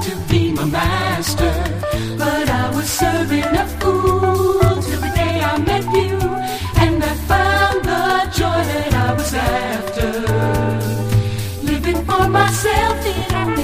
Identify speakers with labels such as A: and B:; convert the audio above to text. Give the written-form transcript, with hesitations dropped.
A: to be my master, but I was serving a fool till the day I met you, and I found the joy that I was after. Living for myself in a